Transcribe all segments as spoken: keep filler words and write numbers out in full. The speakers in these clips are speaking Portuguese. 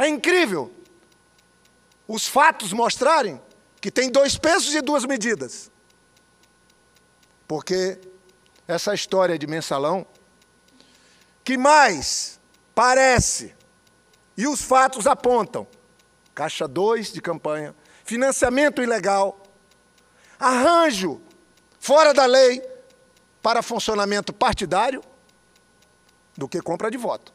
É incrível os fatos mostrarem que tem dois pesos e duas medidas. Porque essa história de mensalão, que mais parece, e os fatos apontam, caixa dois de campanha, financiamento ilegal, arranjo fora da lei para funcionamento partidário, do que compra de voto.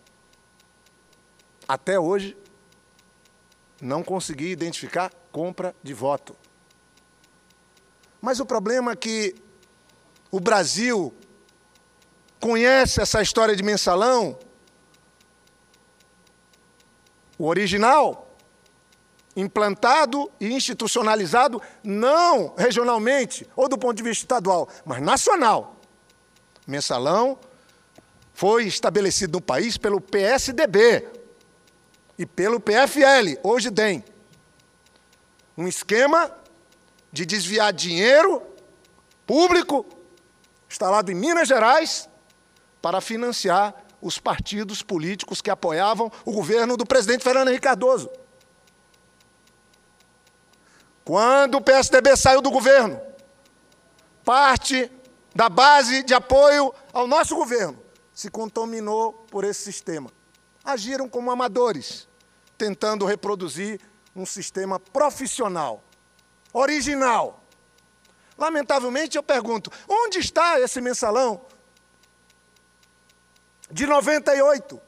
Até hoje, não consegui identificar compra de voto. Mas o problema é que o Brasil conhece essa história de mensalão, o original, implantado e institucionalizado, não regionalmente ou do ponto de vista estadual, mas nacional. Mensalão foi estabelecido no país pelo P S D B e pelo P F L, hoje D E M. Um esquema de desviar dinheiro público instalado em Minas Gerais para financiar os partidos políticos que apoiavam o governo do presidente Fernando Henrique Cardoso. Quando o P S D B saiu do governo, parte da base de apoio ao nosso governo se contaminou por esse sistema. Agiram como amadores, tentando reproduzir um sistema profissional, original. Lamentavelmente, eu pergunto, onde está esse mensalão de noventa e oito?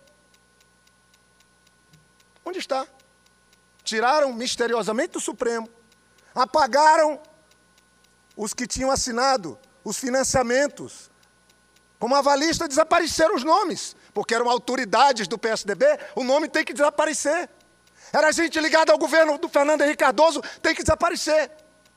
Onde está? Tiraram misteriosamente do Supremo, apagaram os que tinham assinado os financiamentos. Como avalista, desapareceram os nomes, porque eram autoridades do P S D B, o nome tem que desaparecer. Era gente ligada ao governo do Fernando Henrique Cardoso, tem que desaparecer.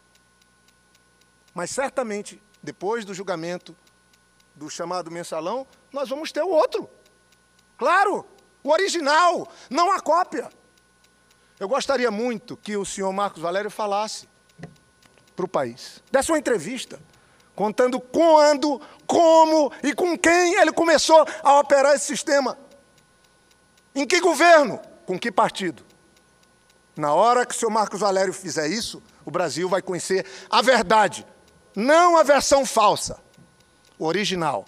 Mas certamente, depois do julgamento do chamado mensalão, nós vamos ter o outro. Claro, o original, não a cópia. Eu gostaria muito que o senhor Marcos Valério falasse para o país, desse uma entrevista, contando quando, como e com quem ele começou a operar esse sistema. Em que governo? Com que partido? Na hora que o senhor Marcos Valério fizer isso, o Brasil vai conhecer a verdade, não a versão falsa, o original.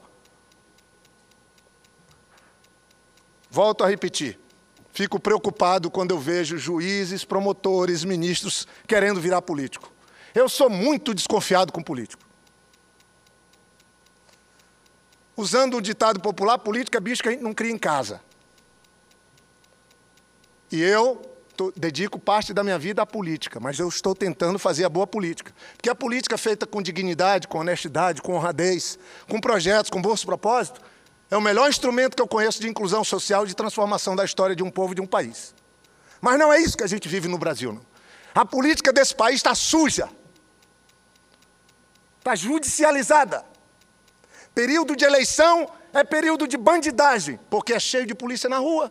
Volto a repetir, fico preocupado quando eu vejo juízes, promotores, ministros querendo virar político. Eu sou muito desconfiado com político. Usando um ditado popular, política é bicho que a gente não cria em casa. E eu tô, dedico parte da minha vida à política, mas eu estou tentando fazer a boa política. Porque a política feita com dignidade, com honestidade, com honradez, com projetos, com bons propósitos, é o melhor instrumento que eu conheço de inclusão social e de transformação da história de um povo e de um país. Mas não é isso que a gente vive no Brasil, não. A política desse país está suja. Está judicializada. Período de eleição é período de bandidagem, porque é cheio de polícia na rua.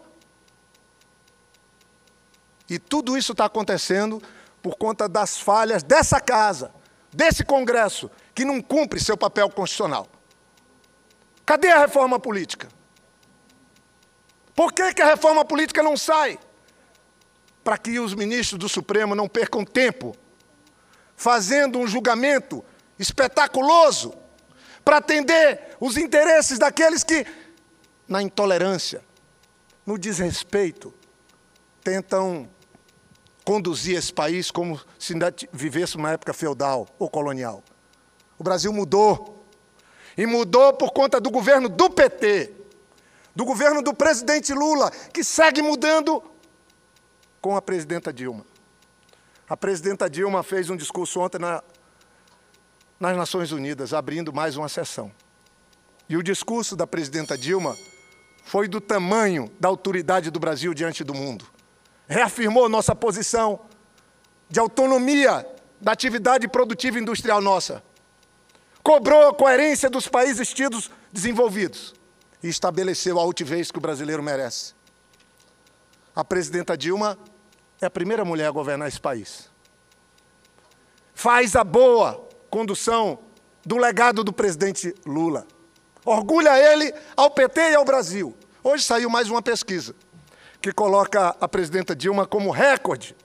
E tudo isso está acontecendo por conta das falhas dessa casa, desse Congresso, que não cumpre seu papel constitucional. Cadê a reforma política? Por que que a reforma política não sai? Para que os ministros do Supremo não percam tempo fazendo um julgamento espetaculoso para atender os interesses daqueles que, na intolerância, no desrespeito, tentam conduzir esse país como se ainda vivesse uma época feudal ou colonial. O Brasil mudou. E mudou por conta do governo do P T, do governo do presidente Lula, que segue mudando com a presidenta Dilma. A presidenta Dilma fez um discurso ontem na, nas Nações Unidas, abrindo mais uma sessão. E o discurso da presidenta Dilma foi do tamanho da autoridade do Brasil diante do mundo. Reafirmou nossa posição de autonomia da atividade produtiva industrial nossa. Cobrou a coerência dos países tidos desenvolvidos e estabeleceu a altivez que o brasileiro merece. A presidenta Dilma é a primeira mulher a governar esse país. Faz a boa condução do legado do presidente Lula. Orgulha ele ao P T e ao Brasil. Hoje saiu mais uma pesquisa, que coloca a presidenta Dilma como recorde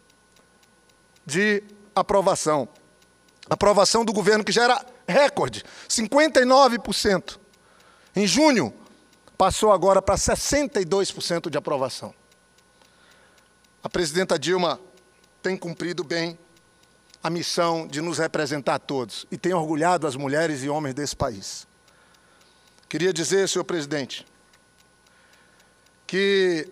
de aprovação. Aprovação do governo que já era recorde, cinquenta e nove por cento. Em junho, passou agora para sessenta e dois por cento de aprovação. A presidenta Dilma tem cumprido bem a missão de nos representar a todos e tem orgulhado as mulheres e homens desse país. Queria dizer, senhor presidente, que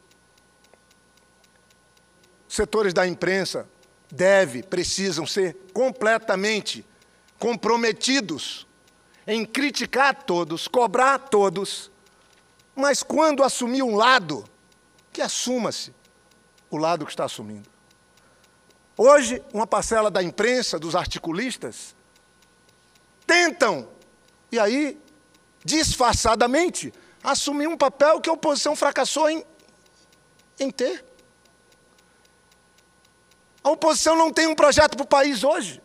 setores da imprensa devem, precisam ser completamente comprometidos em criticar todos, cobrar todos, mas quando assumir um lado, que assuma-se o lado que está assumindo. Hoje, uma parcela da imprensa, dos articulistas, tentam, e aí, disfarçadamente, assumir um papel que a oposição fracassou em, em ter. A oposição não tem um projeto para o país hoje.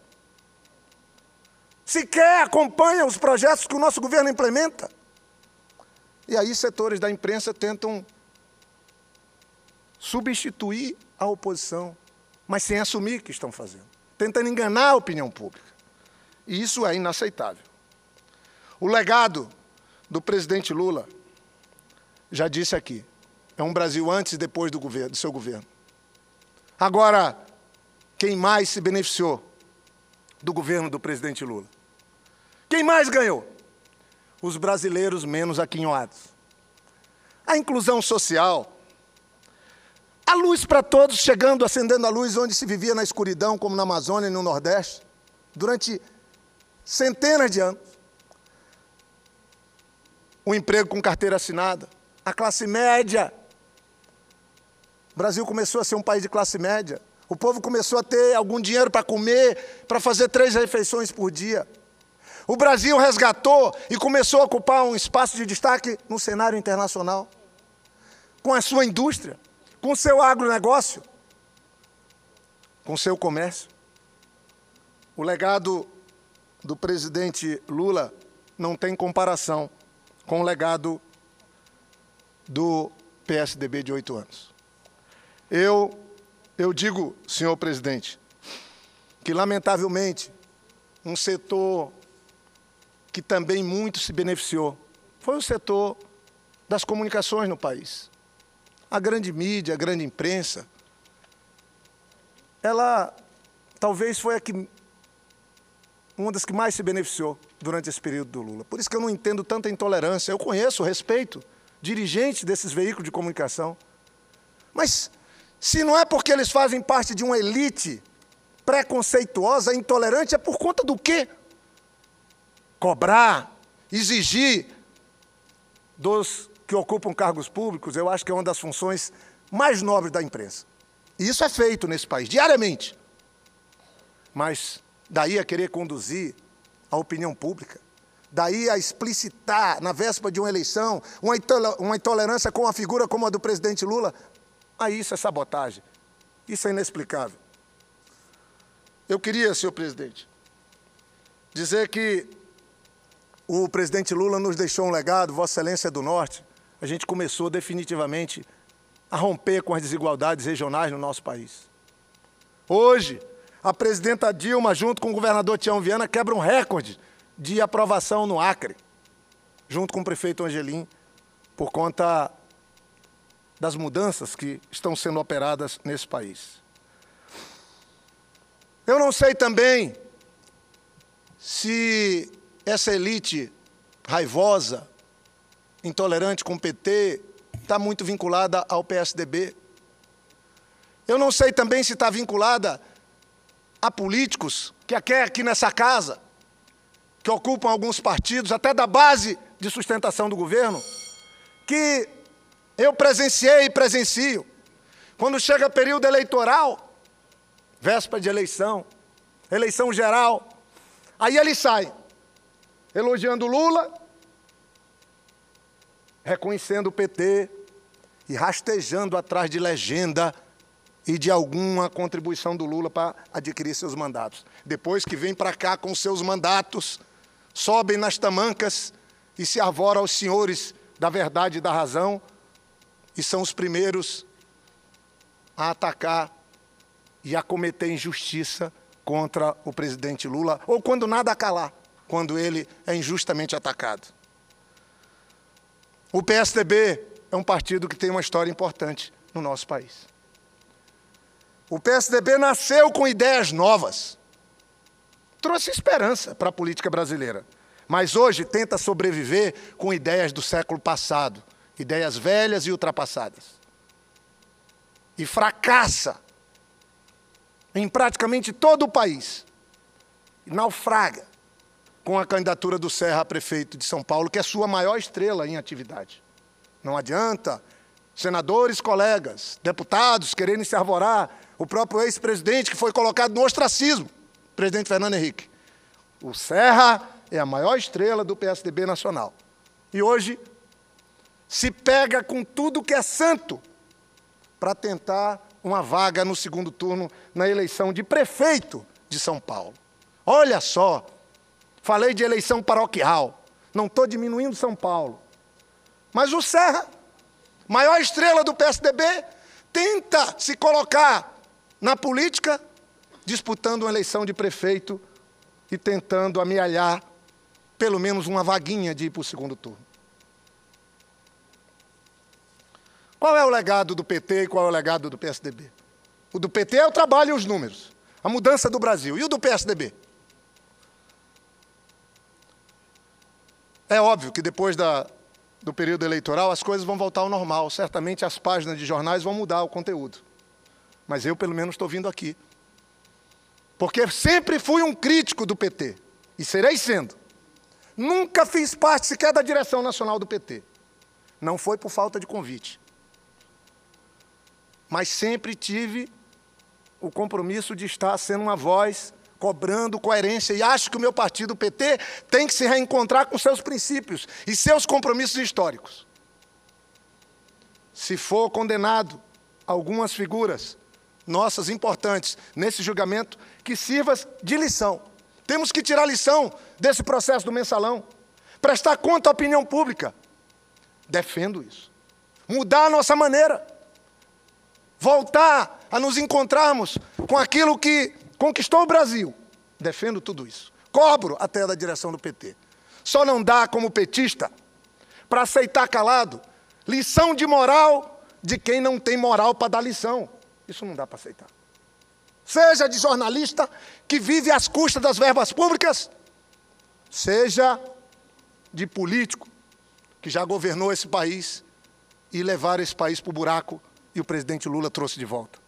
Sequer acompanha os projetos que o nosso governo implementa. E aí setores da imprensa tentam substituir a oposição, mas sem assumir o que estão fazendo. Tentando enganar a opinião pública. E isso é inaceitável. O legado do presidente Lula, já disse aqui, é um Brasil antes e depois do, governo, do seu governo. Agora, quem mais se beneficiou do governo do presidente Lula? Quem mais ganhou? Os brasileiros menos aquinhoados. A inclusão social, a luz para todos, chegando, acendendo a luz onde se vivia na escuridão, como na Amazônia e no Nordeste, durante centenas de anos. O emprego com carteira assinada, a classe média. O Brasil começou a ser um país de classe média. O povo começou a ter algum dinheiro para comer, para fazer três refeições por dia. O Brasil resgatou e começou a ocupar um espaço de destaque no cenário internacional, com a sua indústria, com o seu agronegócio, com o seu comércio. O legado do presidente Lula não tem comparação com o legado do P S D B de oito anos. Eu, eu digo, senhor presidente, que, lamentavelmente, um setor que também muito se beneficiou foi o setor das comunicações no país. A grande mídia, a grande imprensa, ela talvez foi a que, uma das que mais se beneficiou durante esse período do Lula. Por isso que eu não entendo tanta intolerância. Eu conheço, respeito dirigentes desses veículos de comunicação. Mas se não é porque eles fazem parte de uma elite preconceituosa, intolerante, é por conta do quê? Cobrar, exigir dos que ocupam cargos públicos, eu acho que é uma das funções mais nobres da imprensa. E isso é feito nesse país, diariamente. Mas daí a querer conduzir a opinião pública, daí a explicitar, na véspera de uma eleição, uma intolerância com uma figura como a do presidente Lula, aí isso é sabotagem. Isso é inexplicável. Eu queria, senhor presidente, dizer que o presidente Lula nos deixou um legado, Vossa Excelência do Norte. A gente começou definitivamente a romper com as desigualdades regionais no nosso país. Hoje, a presidenta Dilma, junto com o governador Tião Viana, quebra um recorde de aprovação no Acre, junto com o prefeito Angelim, por conta das mudanças que estão sendo operadas nesse país. Eu não sei também se essa elite raivosa, intolerante com o P T, está muito vinculada ao P S D B. Eu não sei também se está vinculada a políticos que aqui nessa casa, que ocupam alguns partidos, até da base de sustentação do governo, que eu presenciei e presencio. Quando chega período eleitoral, véspera de eleição, eleição geral, aí ele sai elogiando Lula, reconhecendo o P T e rastejando atrás de legenda e de alguma contribuição do Lula para adquirir seus mandatos. Depois que vem para cá com seus mandatos, sobem nas tamancas e se arvora aos senhores da verdade e da razão e são os primeiros a atacar e a cometer injustiça contra o presidente Lula, ou quando nada a calar, quando ele é injustamente atacado. O P S D B é um partido que tem uma história importante no nosso país. O P S D B nasceu com ideias novas, trouxe esperança para a política brasileira, mas hoje tenta sobreviver com ideias do século passado, ideias velhas e ultrapassadas. E fracassa em praticamente todo o país. E naufraga com a candidatura do Serra a prefeito de São Paulo, que é sua maior estrela em atividade. Não adianta senadores, colegas, deputados quererem se arvorar, o próprio ex-presidente que foi colocado no ostracismo, o presidente Fernando Henrique. O Serra é a maior estrela do P S D B nacional. E hoje se pega com tudo que é santo para tentar uma vaga no segundo turno na eleição de prefeito de São Paulo. Olha só, falei de eleição paroquial, não estou diminuindo São Paulo. Mas o Serra, maior estrela do P S D B, tenta se colocar na política, disputando uma eleição de prefeito e tentando amealhar pelo menos uma vaguinha de ir para o segundo turno. Qual é o legado do P T e qual é o legado do P S D B? O do P T é o trabalho e os números, a mudança do Brasil. E o do P S D B? É óbvio que depois da, do período eleitoral as coisas vão voltar ao normal. Certamente as páginas de jornais vão mudar o conteúdo. Mas eu, pelo menos, estou vindo aqui. Porque sempre fui um crítico do P T. E serei sendo. Nunca fiz parte sequer da direção nacional do P T. Não foi por falta de convite. Mas sempre tive o compromisso de estar sendo uma voz, cobrando coerência, e acho que o meu partido, o P T, tem que se reencontrar com seus princípios e seus compromissos históricos. Se for condenado algumas figuras nossas importantes nesse julgamento, que sirva de lição. Temos que tirar lição desse processo do mensalão, prestar conta à opinião pública. Defendo isso. Mudar a nossa maneira. Voltar a nos encontrarmos com aquilo que conquistou o Brasil. Defendo tudo isso. Cobro até da direção do P T. Só não dá, como petista, para aceitar calado lição de moral de quem não tem moral para dar lição. Isso não dá para aceitar. Seja de jornalista que vive às custas das verbas públicas, seja de político que já governou esse país e levar esse país para o buraco e o presidente Lula trouxe de volta.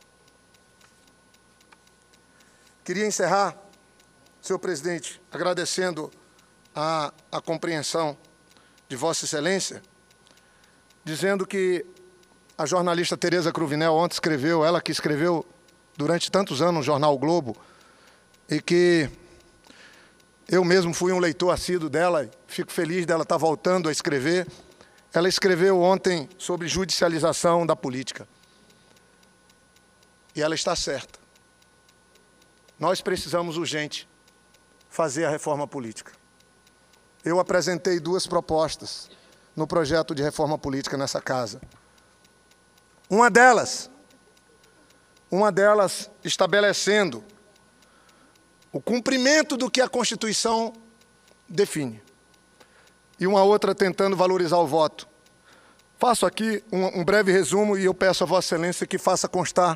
Queria encerrar, senhor presidente, agradecendo a, a compreensão de Vossa Excelência, dizendo que a jornalista Tereza Cruvinel ontem escreveu, ela que escreveu durante tantos anos no jornal o Globo, e que eu mesmo fui um leitor assíduo dela, fico feliz dela estar voltando a escrever. Ela escreveu ontem sobre judicialização da política. E ela está certa. Nós precisamos urgente fazer a reforma política. Eu apresentei duas propostas no projeto de reforma política nessa casa. Uma delas, uma delas estabelecendo o cumprimento do que a Constituição define. E uma outra tentando valorizar o voto. Faço aqui um, um breve resumo e eu peço a Vossa Excelência que faça constar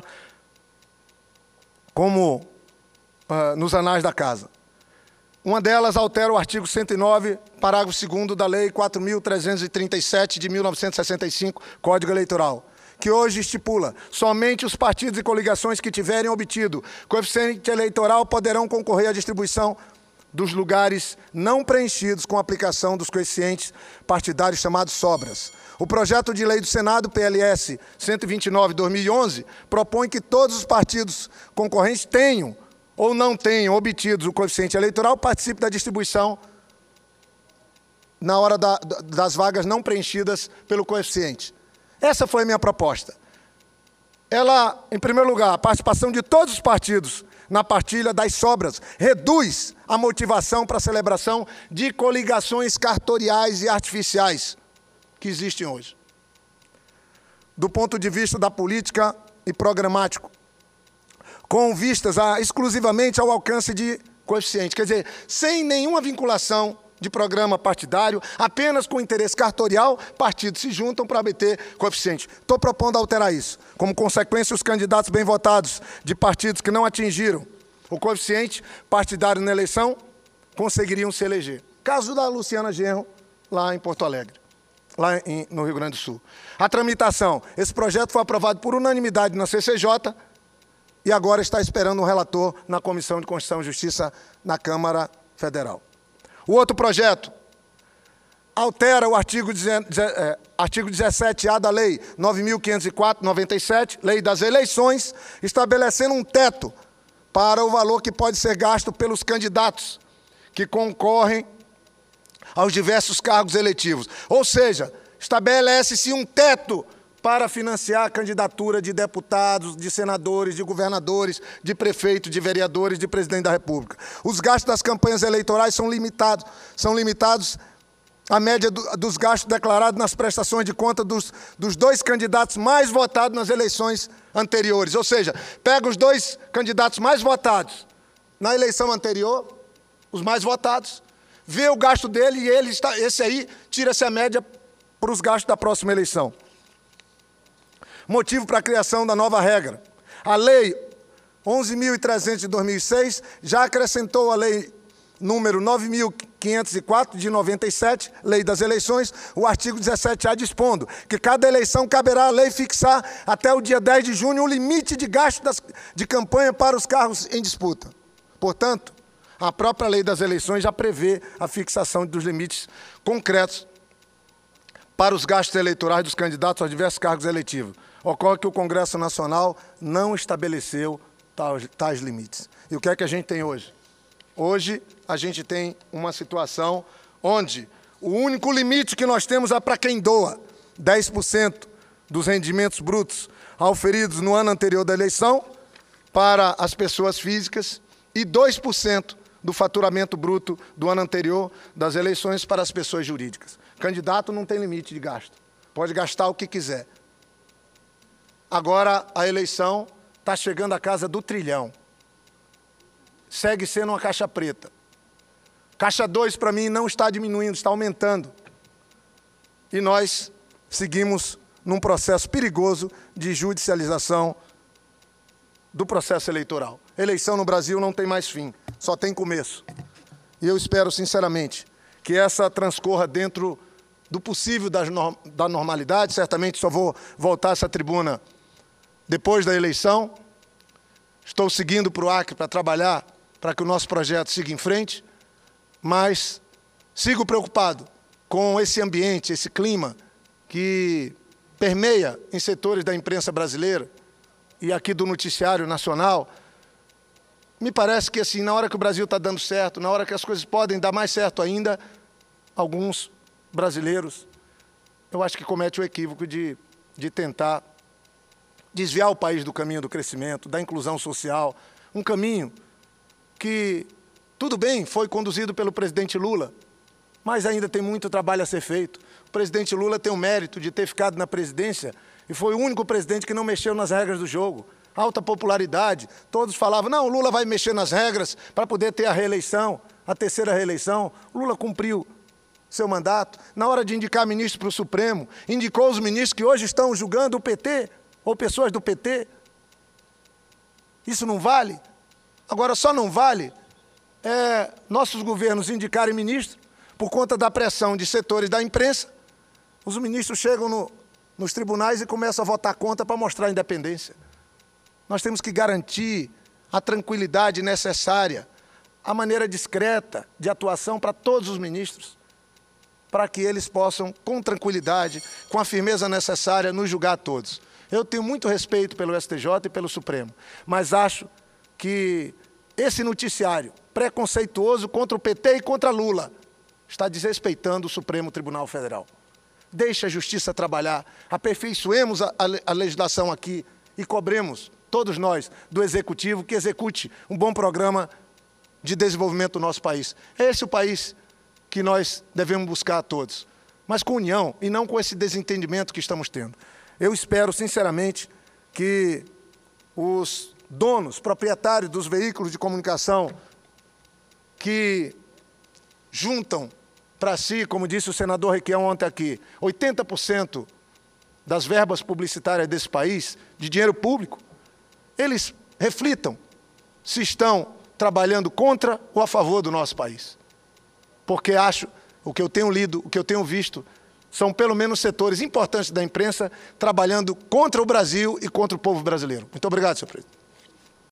como uh, nos anais da Casa. Uma delas altera o artigo cento e nove, parágrafo segundo da Lei quatro mil trezentos e trinta e sete de mil novecentos e sessenta e cinco, Código Eleitoral, que hoje estipula: somente os partidos e coligações que tiverem obtido coeficiente eleitoral poderão concorrer à distribuição dos lugares não preenchidos com aplicação dos coeficientes partidários chamados sobras. O projeto de lei do Senado, P L S cento e vinte e nove, dois mil e onze, propõe que todos os partidos concorrentes tenham ou não tenham obtido o coeficiente eleitoral, participe da distribuição na hora da, das vagas não preenchidas pelo coeficiente. Essa foi a minha proposta. Ela, em primeiro lugar, a participação de todos os partidos na partilha das sobras reduz a motivação para a celebração de coligações cartoriais e artificiais que existem hoje. do ponto de vista da política e programático, com vistas a, exclusivamente ao alcance de coeficiente. Quer dizer, sem nenhuma vinculação de programa partidário, apenas com interesse cartorial, partidos se juntam para obter coeficiente. Estou propondo alterar isso. Como consequência, os candidatos bem votados de partidos que não atingiram o coeficiente partidário na eleição conseguiriam se eleger. Caso da Luciana Genro, lá em Porto Alegre, lá em, no Rio Grande do Sul. A tramitação. Esse projeto foi aprovado por unanimidade na C C J e agora está esperando um relator na Comissão de Constituição e Justiça na Câmara Federal. O outro projeto altera o artigo, é, artigo dezessete A da Lei nove mil quinhentos e quatro barra noventa e sete, Lei das Eleições, estabelecendo um teto para o valor que pode ser gasto pelos candidatos que concorrem aos diversos cargos eletivos. Ou seja, estabelece-se um teto para financiar a candidatura de deputados, de senadores, de governadores, de prefeitos, de vereadores, de presidente da República. Os gastos das campanhas eleitorais são limitados, são limitados à média do, dos gastos declarados nas prestações de conta dos, dos dois candidatos mais votados nas eleições anteriores. Ou seja, pega os dois candidatos mais votados na eleição anterior, os mais votados, vê o gasto dele e ele está, esse aí tira-se a média para os gastos da próxima eleição. Motivo para a criação da nova regra. A Lei onze mil e trezentos de dois mil e seis já acrescentou a Lei número nove mil quinhentos e quatro de noventa e sete, Lei das Eleições, o artigo dezessete A dispondo que cada eleição caberá à lei fixar até o dia dez de junho o limite de gasto das, de campanha para os cargos em disputa. Portanto, a própria Lei das Eleições já prevê a fixação dos limites concretos para os gastos eleitorais dos candidatos aos diversos cargos eletivos. Ocorre que o Congresso Nacional não estabeleceu tais, tais limites. E o que é que a gente tem hoje? Hoje, a gente tem uma situação onde o único limite que nós temos é para quem doa dez por cento dos rendimentos brutos auferidos no ano anterior da eleição para as pessoas físicas e dois por cento do faturamento bruto do ano anterior das eleições para as pessoas jurídicas. Candidato não tem limite de gasto. Pode gastar o que quiser. Agora, a eleição está chegando à casa do trilhão. Segue sendo uma caixa preta. Caixa dois, para mim, não está diminuindo, está aumentando. E nós seguimos num processo perigoso de judicialização do processo eleitoral. Eleição no Brasil não tem mais fim, só tem começo. E eu espero, sinceramente, que essa transcorra dentro do possível da normalidade. Certamente só vou voltar a essa tribuna depois da eleição. Estou seguindo para o Acre para trabalhar para que o nosso projeto siga em frente, mas sigo preocupado com esse ambiente, esse clima que permeia em setores da imprensa brasileira e aqui do noticiário nacional. Me parece que, assim, na hora que o Brasil está dando certo, na hora que as coisas podem dar mais certo ainda, alguns brasileiros, eu acho que cometem o equívoco de, de tentar desviar o país do caminho do crescimento, da inclusão social, um caminho que, tudo bem, foi conduzido pelo presidente Lula, mas ainda tem muito trabalho a ser feito. O presidente Lula tem o mérito de ter ficado na presidência e foi o único presidente que não mexeu nas regras do jogo. Alta popularidade, todos falavam, não, o Lula vai mexer nas regras para poder ter a reeleição, a terceira reeleição. O Lula cumpriu seu mandato. Na hora de indicar ministro para o Supremo, indicou os ministros que hoje estão julgando o P T, ou pessoas do P T. Isso não vale? Agora, só não vale é, nossos governos indicarem ministro por conta da pressão de setores da imprensa. Os ministros chegam no, nos tribunais e começam a votar contra para mostrar a independência. Nós temos que garantir a tranquilidade necessária, a maneira discreta de atuação para todos os ministros, para que eles possam, com tranquilidade, com a firmeza necessária, nos julgar a todos. Eu tenho muito respeito pelo S T J e pelo Supremo, mas acho que esse noticiário preconceituoso contra o P T e contra Lula está desrespeitando o Supremo Tribunal Federal. Deixe a justiça trabalhar, aperfeiçoemos a, a, a legislação aqui e cobremos, todos nós, do Executivo, que execute um bom programa de desenvolvimento do nosso país. É esse o país que nós devemos buscar a todos, mas com união e não com esse desentendimento que estamos tendo. Eu espero, sinceramente, que os donos, proprietários dos veículos de comunicação que juntam para si, como disse o senador Requião ontem aqui, oitenta por cento das verbas publicitárias desse país, de dinheiro público, eles reflitam se estão trabalhando contra ou a favor do nosso país. Porque acho, o que eu tenho lido, o que eu tenho visto, são pelo menos setores importantes da imprensa trabalhando contra o Brasil e contra o povo brasileiro. Muito obrigado, senhor presidente.